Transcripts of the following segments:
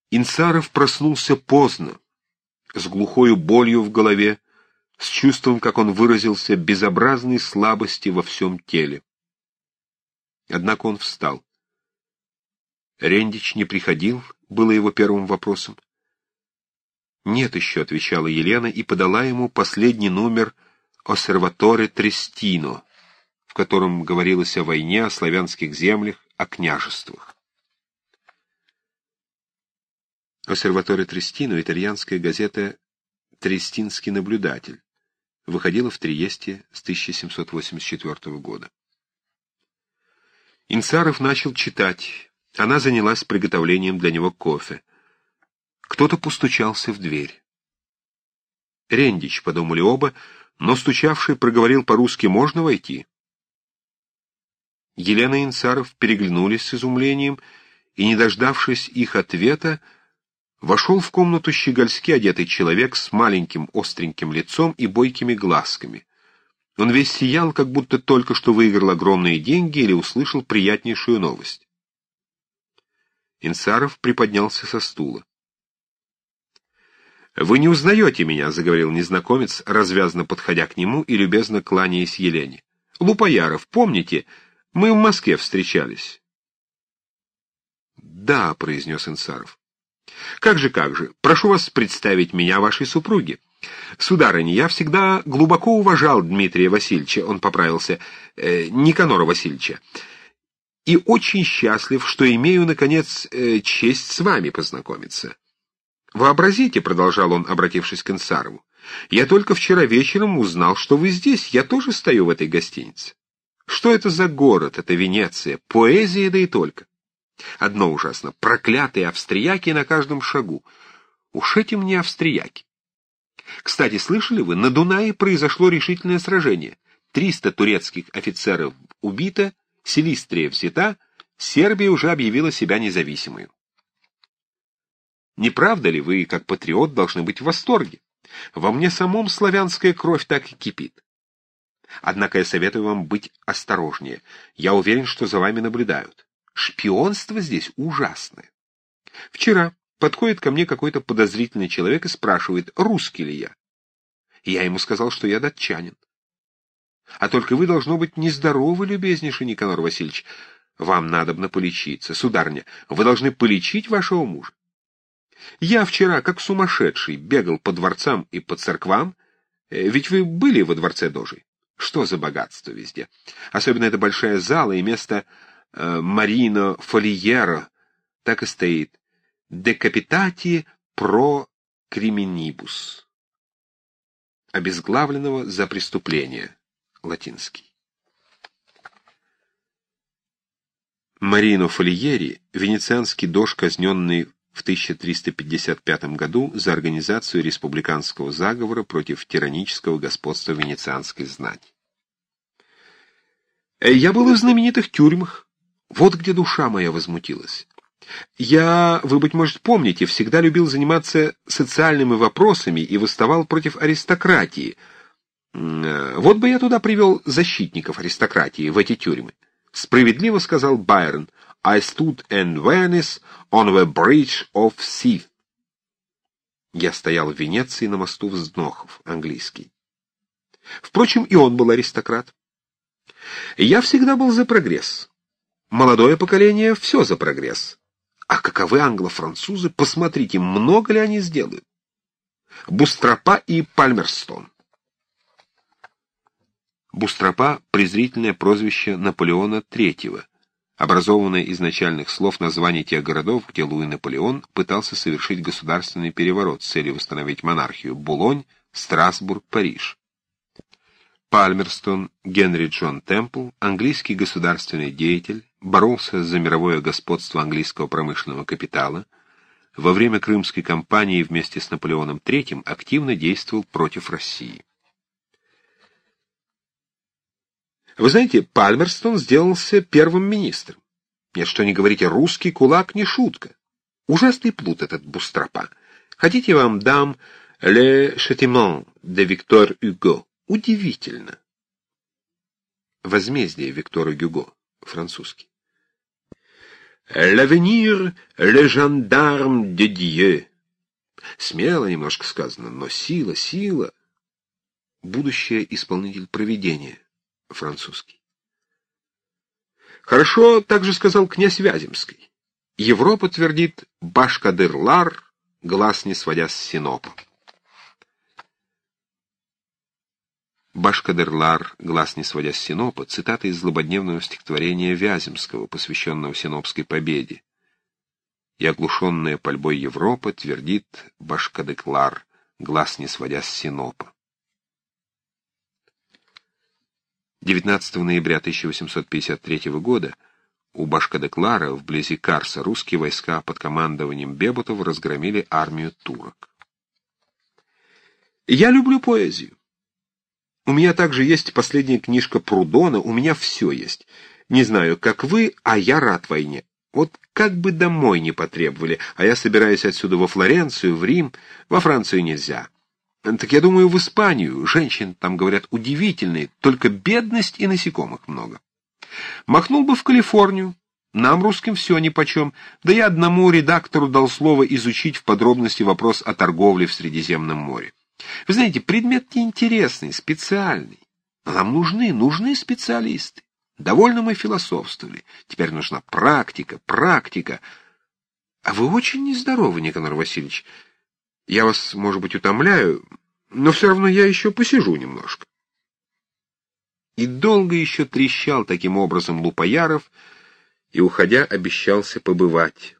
Инцаров проснулся поздно, с глухою болью в голове, с чувством, как он выразился, безобразной слабости во всем теле. Однако он встал. «Рендич не приходил?» — было его первым вопросом. «Нет еще», — отвечала Елена и подала ему последний номер «Осерваторе Трестино», в котором говорилось о войне, о славянских землях, о княжествах. «Осерваторе Трестино» — итальянская газета «Трестинский наблюдатель», выходила в Триесте с 1784 года. Инцаров начал читать. Она занялась приготовлением для него кофе. Кто-то постучался в дверь. «Рендич», — подумали оба, но стучавший проговорил по-русски: «Можно войти?» Елена и Инцаров переглянулись с изумлением, и, не дождавшись их ответа, вошел в комнату щегольски одетый человек с маленьким остреньким лицом и бойкими глазками. Он весь сиял, как будто только что выиграл огромные деньги или услышал приятнейшую новость. Инцаров приподнялся со стула. «Вы не узнаете меня», — заговорил незнакомец, развязно подходя к нему и любезно кланяясь Елене. «Лупояров, помните, мы в Москве встречались». «Да», — произнес Инцаров. «Как же, как же. Прошу вас представить меня вашей супруге. Сударыня, я всегда глубоко уважал Дмитрия Васильевича», — он поправился, Никанора Васильевича, «и очень счастлив, что имею, наконец, честь с вами познакомиться. Вообразите», — продолжал он, обратившись к Инцарову, «я только вчера вечером узнал, что вы здесь, я тоже стою в этой гостинице. Что это за город, это Венеция, поэзия, да и только. Одно ужасно, проклятые австрияки на каждом шагу. Уж эти мне австрияки. Кстати, слышали вы, на Дунае произошло решительное сражение. 300 турецких офицеров убито, Силистрия взята, Сербия уже объявила себя независимой. Не правда ли вы, как патриот, должны быть в восторге? Во мне самом славянская кровь так и кипит. Однако я советую вам быть осторожнее. Я уверен, что за вами наблюдают. Шпионство здесь ужасное. Вчера подходит ко мне какой-то подозрительный человек и спрашивает, русский ли я. Я ему сказал, что я датчанин. А только вы, должно быть, нездоровы, любезнейший Никанор Васильевич. Вам надобно полечиться. Сударыня, вы должны полечить вашего мужа. Я вчера, как сумасшедший, бегал по дворцам и по церквам. Ведь вы были во дворце Дожей. Что за богатство везде. Особенно эта большая зала и место Марино Фолиеро. Так и стоит. Decapitati pro criminibus. Обезглавленного за преступление. Латинский. Марино Фолиери — венецианский дож, казненный в 1355 году за организацию республиканского заговора против тиранического господства венецианской знати. Я был в знаменитых тюрьмах. Вот где душа моя возмутилась. Вы, быть может, помните, всегда любил заниматься социальными вопросами и восставал против аристократии. Вот бы я туда привел защитников аристократии, в эти тюрьмы. Справедливо сказал Байрон: «I stood in Venice on the bridge of Sea». Я стоял в Венеции на мосту вздохов, английский. Впрочем, и он был аристократ. Я всегда был за прогресс. Молодое поколение — все за прогресс. А каковы англо-французы, посмотрите, много ли они сделают. Бустропа и Пальмерстон. Бустропа — презрительное прозвище Наполеона III, образованное из начальных слов названий тех городов, где Луи Наполеон пытался совершить государственный переворот с целью восстановить монархию: Булонь, Страсбург, Париж. Пальмерстон Генри Джон Темпл, английский государственный деятель, боролся за мировое господство английского промышленного капитала. Во время Крымской кампании вместе с Наполеоном III активно действовал против России. Вы знаете, Пальмерстон сделался первым министром. Нет, что не говорите, русский кулак не шутка. Ужасный плут этот Бустропа. Хотите, я вам дам «Le Châtiment» de Виктор Гюго? Удивительно. Возмездие Виктора Гюго, французский. «L'avenir, le gendarme de Dieu». Смело немножко сказано, но сила, сила. Будущее исполнитель провидения. Французский. Хорошо, также сказал князь Вяземский. Европа твердит «Башкадыр-лар», глаз не сводя с Синопа. «Башкадыр-лар», глаз не сводя с Синопа, цитата из злободневного стихотворения Вяземского, посвященного Синопской победе. И оглушенная пальбой Европа твердит «Башкадыр-лар», глаз не сводя с Синопа. 19 ноября 1853 года у Башкадыр-лара, вблизи Карса, русские войска под командованием Бебутова разгромили армию турок. Я люблю поэзию. У меня также есть последняя книжка Прудона, у меня все есть. Не знаю, как вы, а я рад войне. Вот как бы домой не потребовали, а я собираюсь отсюда во Флоренцию, в Рим, во Францию нельзя. Так я думаю, в Испанию. Женщин там, говорят, удивительные, только бедность и насекомых много. Махнул бы в Калифорнию. Нам, русским, все нипочем. Да я одному редактору дал слово изучить в подробности вопрос о торговле в Средиземном море. Вы знаете, предмет неинтересный, специальный. Но нам нужны специалисты. Довольно мы философствовали. Теперь нужна практика. А вы очень нездоровы, Никанор Васильевич. Я вас, может быть, утомляю, но все равно я еще посижу немножко. И долго еще трещал таким образом Лупояров, и, уходя, обещался побывать.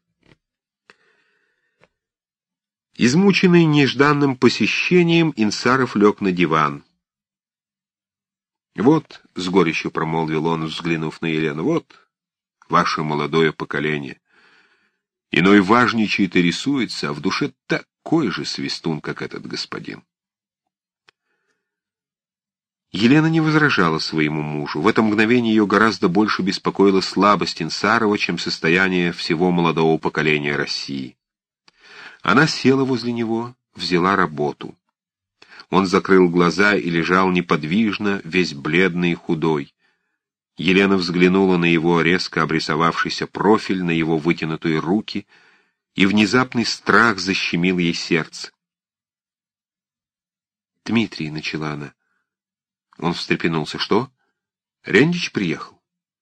Измученный нежданным посещением, Инсаров лег на диван. «Вот», — с горечью промолвил он, взглянув на Елену, — «вот ваше молодое поколение. Иной важничает и рисуется, а в душе такой же свистун, как этот господин». Елена не возражала своему мужу. В это мгновение ее гораздо больше беспокоила слабость Инсарова, чем состояние всего молодого поколения России. Она села возле него, взяла работу. Он закрыл глаза и лежал неподвижно, весь бледный и худой. Елена взглянула на его резко обрисовавшийся профиль, на его вытянутые руки, и внезапный страх защемил ей сердце. «Дмитрий», — начала она. Он встрепенулся. «Что? Рендич приехал?»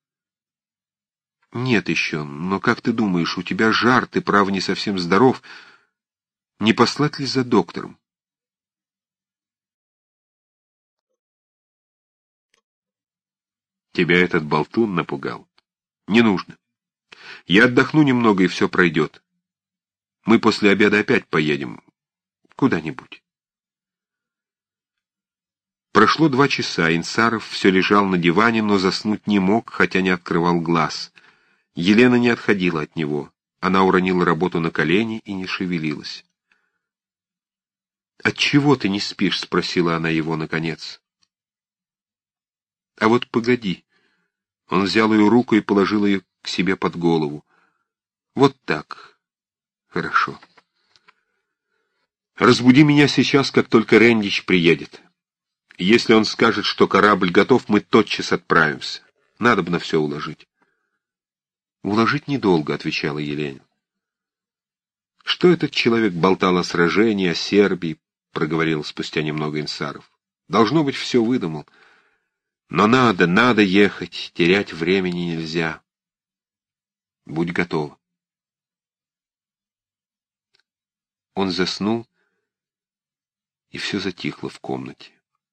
«Нет еще, но как ты думаешь, у тебя жар, ты, право, не совсем здоров. Не послать ли за доктором?» «Тебя этот болтун напугал. Не нужно. Я отдохну немного, и все пройдет. Мы после обеда опять поедем куда-нибудь». Прошло 2 часа, Инсаров все лежал на диване, но заснуть не мог, хотя не открывал глаз. Елена не отходила от него. Она уронила работу на колени и не шевелилась. «Отчего ты не спишь?» — спросила она его наконец. «А вот погоди». Он взял ее руку и положил ее к себе под голову. «Вот так. Хорошо. Разбуди меня сейчас, как только Рендич приедет. Если он скажет, что корабль готов, мы тотчас отправимся. Надобно все уложить». «Уложить недолго», — отвечала Елена. «Что этот человек болтал о сражении, о Сербии?» — проговорил спустя немного Инсаров. «Должно быть, все выдумал. Но надо ехать, терять времени нельзя. Будь готова». Он заснул, и все затихло в комнате.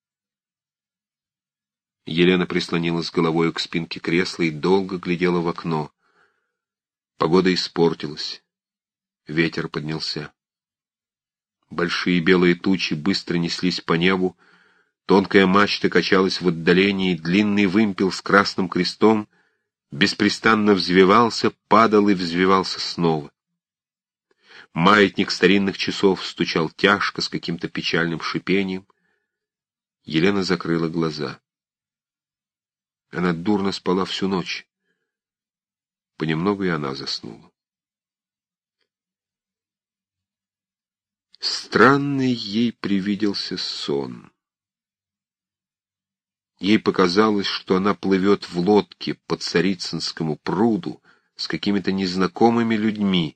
Елена прислонилась головой к спинке кресла и долго глядела в окно. Погода испортилась. Ветер поднялся. Большие белые тучи быстро неслись по небу, тонкая мачта качалась в отдалении, длинный вымпел с красным крестом беспрестанно взвивался, падал и взвивался снова. Маятник старинных часов стучал тяжко, с каким-то печальным шипением. Елена закрыла глаза. Она дурно спала всю ночь. Понемногу и она заснула. Странный ей привиделся сон. Ей показалось, что она плывет в лодке по Царицынскому пруду, с какими-то незнакомыми людьми.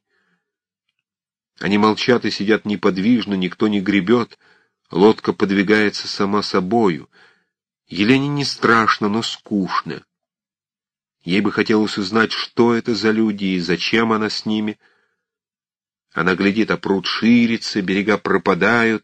Они молчат и сидят неподвижно, никто не гребет, лодка подвигается сама собою. Елене не страшно, но скучно. Ей бы хотелось узнать, что это за люди и зачем она с ними. Она глядит, а пруд ширится, берега пропадают.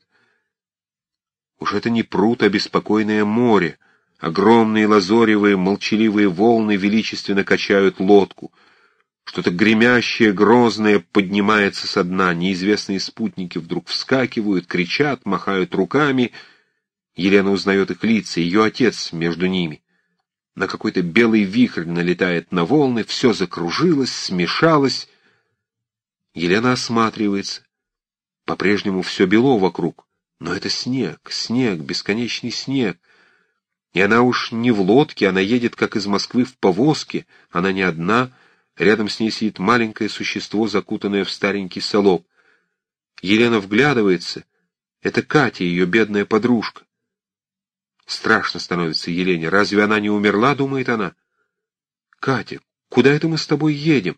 Уж это не пруд, а беспокойное море. Огромные лазоревые, молчаливые волны величественно качают лодку. Что-то гремящее, грозное поднимается со дна. Неизвестные спутники вдруг вскакивают, кричат, махают руками. Елена узнает их лица, ее отец между ними. На какой-то белый вихрь налетает на волны, все закружилось, смешалось. Елена осматривается. По-прежнему все бело вокруг. Но это снег, снег, бесконечный снег. И она уж не в лодке, она едет, как из Москвы, в повозке. Она не одна. Рядом с ней сидит маленькое существо, закутанное в старенький салоп. Елена вглядывается. Это Катя, ее бедная подружка. Страшно становится Елене. Разве она не умерла, думает она? «Катя, куда это мы с тобой едем?»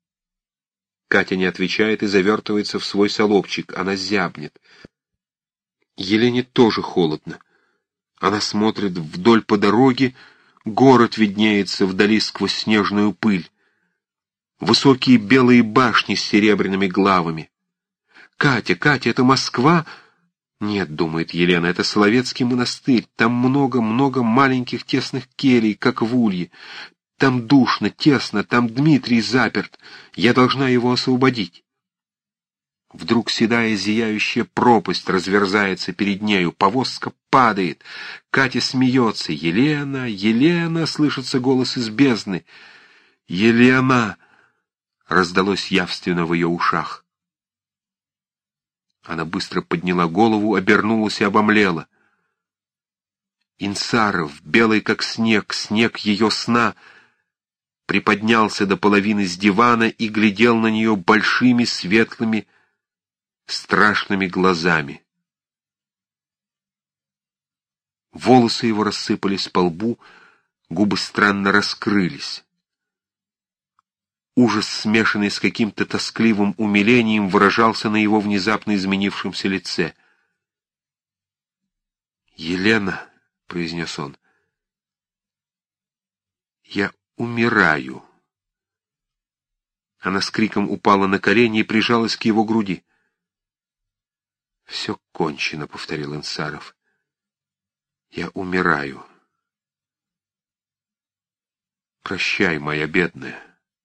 Катя не отвечает и завертывается в свой салопчик. Она зябнет. Елене тоже холодно. Она смотрит вдоль по дороге. Город виднеется вдали сквозь снежную пыль. Высокие белые башни с серебряными главами. «Катя, Катя, это Москва?» «Нет, — думает Елена, — это Соловецкий монастырь. Там много-много маленьких тесных келей, как в улье. Там душно, тесно, там Дмитрий заперт. Я должна его освободить». Вдруг седая зияющая пропасть разверзается перед нею. Повозка падает. Катя смеется. «Елена, Елена!» — слышится голос из бездны. «Елена!» — раздалось явственно в ее ушах. Она быстро подняла голову, обернулась и обомлела. Инсаров, белый как снег, снег ее сна, приподнялся до половины с дивана и глядел на нее большими, светлыми, страшными глазами. Волосы его рассыпались по лбу, губы странно раскрылись. Ужас, смешанный с каким-то тоскливым умилением, выражался на его внезапно изменившемся лице. «Елена», — произнес он, — «я умираю». Она с криком упала на колени и прижалась к его груди. «Все кончено», — повторил Инсаров. «Я умираю. Прощай, моя бедная.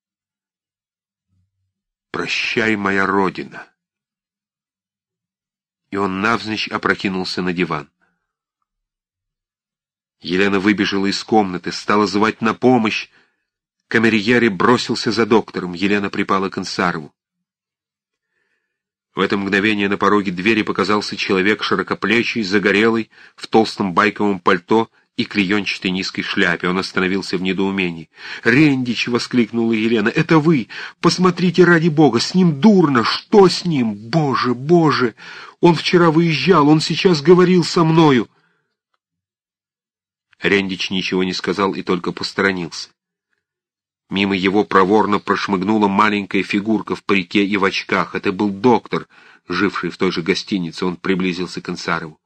Прощай, моя родина». И он навзничь опрокинулся на диван. Елена выбежала из комнаты, стала звать на помощь. Камерьери бросился за доктором. Елена припала к Инсарову. В это мгновение на пороге двери показался человек широкоплечий, загорелый, в толстом байковом пальто и клеенчатой низкой шляпе. Он остановился в недоумении. «Рендич!» — воскликнула Елена. «Это вы! Посмотрите, ради бога! С ним дурно! Что с ним? Боже, боже! Он вчера выезжал, он сейчас говорил со мною!» Рендич ничего не сказал и только посторонился. Мимо его проворно прошмыгнула маленькая фигурка в парике и в очках. Это был доктор, живший в той же гостинице. Он приблизился к Инсарову.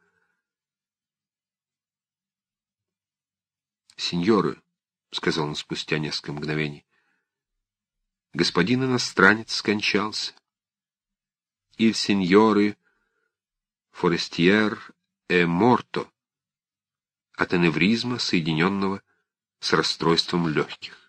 «Сеньоры», — сказал он спустя несколько мгновений, — «господин иностранец скончался. Il signore forestier è morto» от аневризма, соединенного с расстройством легких.